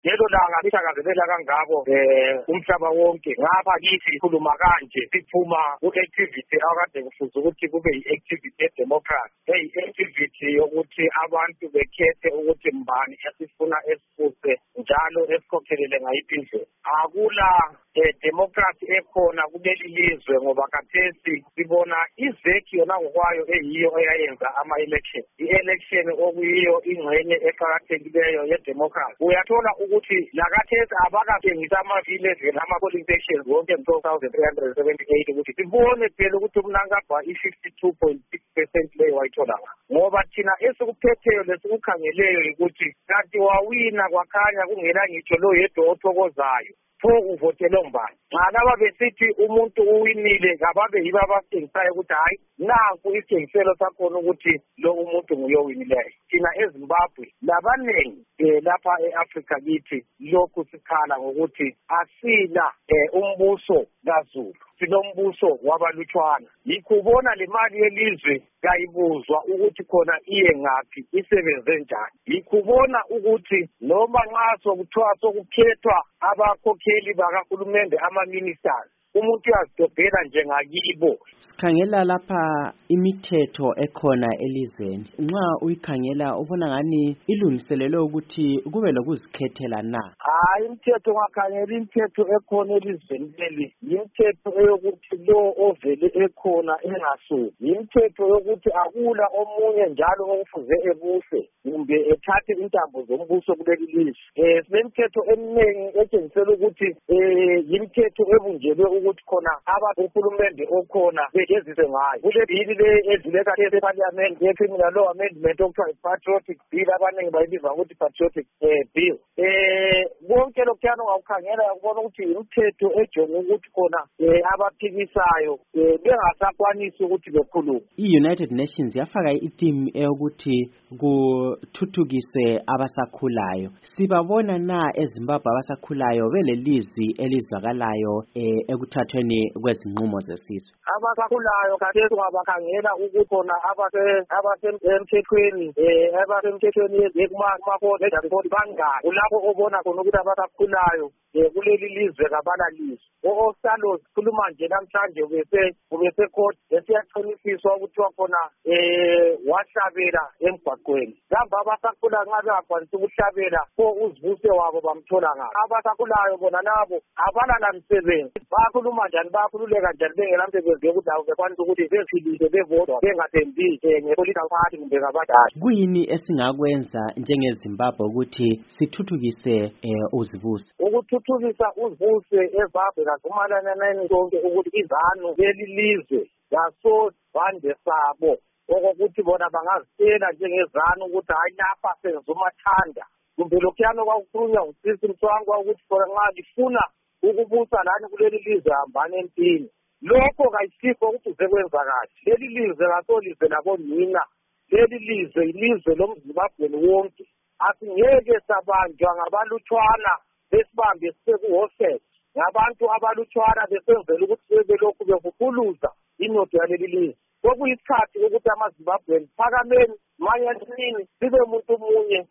lelo langa lithakazelela kangako umhlaba wonke. Ngapha kithi sikhuluma kanje siphuma ku-activity akade kufuze ukuthi kube yi-activity ye-democracy, eyi-activity yokuthi abantu bekhethe ukuthi mbani esifuna esifuse njalo esikhokhelele ngayiphi indlela. Akula democracy ekhona kuleli lizwe ngoba khathesi sibona izekhi yona ngokwayo eyiyo eyayenza ama-election. I-election okuyiyo ingxenye eqakathekileyo ye-democracy. Uyathola ukuthi lakhathesi abakatshengisa ama-11 ama-polling stations wonke 12,378 ukuthi sibone phela ukuthi umnankagwa i-52.6% leyo wayithola ngoba thina esikuphetheyo lesikukhangeleyo ukuthi kanti wawina kwakhanya kungela ngitsho lo yedwa othokozayo. Pho uvotele mbani? Nxa laba besithi umuntu uwinile kababe yibo abasengisayo ukuthi hayi nanku isitshengiselo sakhona ukuthi lo umuntu nguye owinileyo. Thina eZimbabwe labanengi lapha e-Africa kithi lokhu sikhala ngokuthi asila umbuso kaZulu, sinombuso wabalutshwana. Yikho ubona le mali yelizwe kayibuzwa ukuthi khona iye ngaphi, isebenze njani. Yikho ubona ukuthi noma nxa sokuthiwa sokukhethwa abakhokheli bakahulumende ama-ministers, umuntu uyazidobhela njengakibo. Sikhangela lapha imithetho ekhona elizweni. Nxa uyikhangela ubona ngani ilungiselelwe ukuthi kube lokuzikhethela na? Hayi, imithetho ngakhangela imithetho ekhona elizweni leli yimithetho eyokuthi lo ovele ekhona engasuki. Yimithetho yokuthi akula omunye njalo okufuze ebuse kumbe ethathe intambo zombuso kuleli lizwe. Sinemithetho eminingi etshengisela ukuthi yimithetho ebunjelwe ukuthi khona abahulumende okhona begezise ngayo. Kule bhili le edlule khathesi eParliament ye-Criminal Law Amendment okuthiwa i-Patriotic Bill, abaningi bayibiza ngokuthi Patriotic Bill. Konke lokuthana ungawukhangela ukubona ukuthi imithetho ejonge ukuthi khona abaphikisayo bengasakwanisi ukuthi bekhulume. I-United Nations yafaka i-theme eyokuthi kuthuthukiswe abasakhulayo. Sibabona na eZimbabwe abasakhulayo belelizwi elizwakalayo ekuthathweni kwezinqumo zesizwe? Abasakhulayo khathesi ungabakhangela ukuthi khona abasemthethweni kuma-court lejazi bangaki. Kulapho obona khona ukuthi abasakhulayo kuleli lizwe kabalalizwe. O-Ostalos khuluma nje namhlanje ubese-court esiyaqinisiswa ukuthiwa khona wahlabela emgwaqweni. Kambe abasakhulayo nxa bengakwanisi ukuhlabela pho uzibuse wabo bamthola ngaphi? Abasakhulayo bona nabo abalanamsebenzi. Bakhuluma njani, bakhululeka njani bengela msebenzi yokuthi bekwanisa ukuthi bephilise bevodwa bengathembi nge-political party kumbe ngabadala. Kuyini esingakwenza njengeZimbabwe ukuthi sithuthukise uzibuse? Ukuthuthukisa uzibuse eZimbabwe kazumalananeni sonke ukuthi izanu leli lizwe yasovande sabo okokuthi bona bangazitshela njengezanu ukuthi hayi lapha senza umathanda kumbe lokhuyana kwakukhulunywa ngusisi Mswangwa ukuthi khona nxa lifuna ukubusa lani kuleli lizwe hambani empini. Lokho kayisikho ukuthi uzekwenzakala. Leli lizwe kasolizwe labonina, leli lizwe ilizwe lomZimbabweni wonke. Asingeke sabanjwa ngabalutshwana besibambe sisekuhosela ngabantu abalutshwana besenzela ukuthi sebelokhu bevukhuluza inotho yaleli lizwe. Kokuyisikhathi ukuthi amaZimbabweni phakameni manyanini sibe umuntu munye